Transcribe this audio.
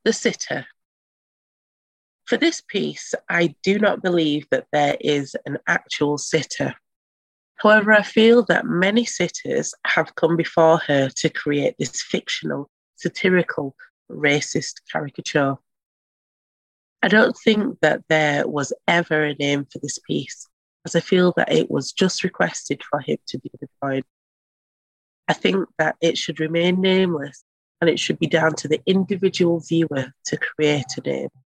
The Sitter. For this piece, I do not believe that there is an actual sitter. However, I feel that many sitters have come before her to create this fictional, satirical, racist caricature. I don't think that there was ever a name for this piece, as I feel that it was just requested for him to be destroyed. I think that it should remain nameless and it should be down to the individual viewer to create a name.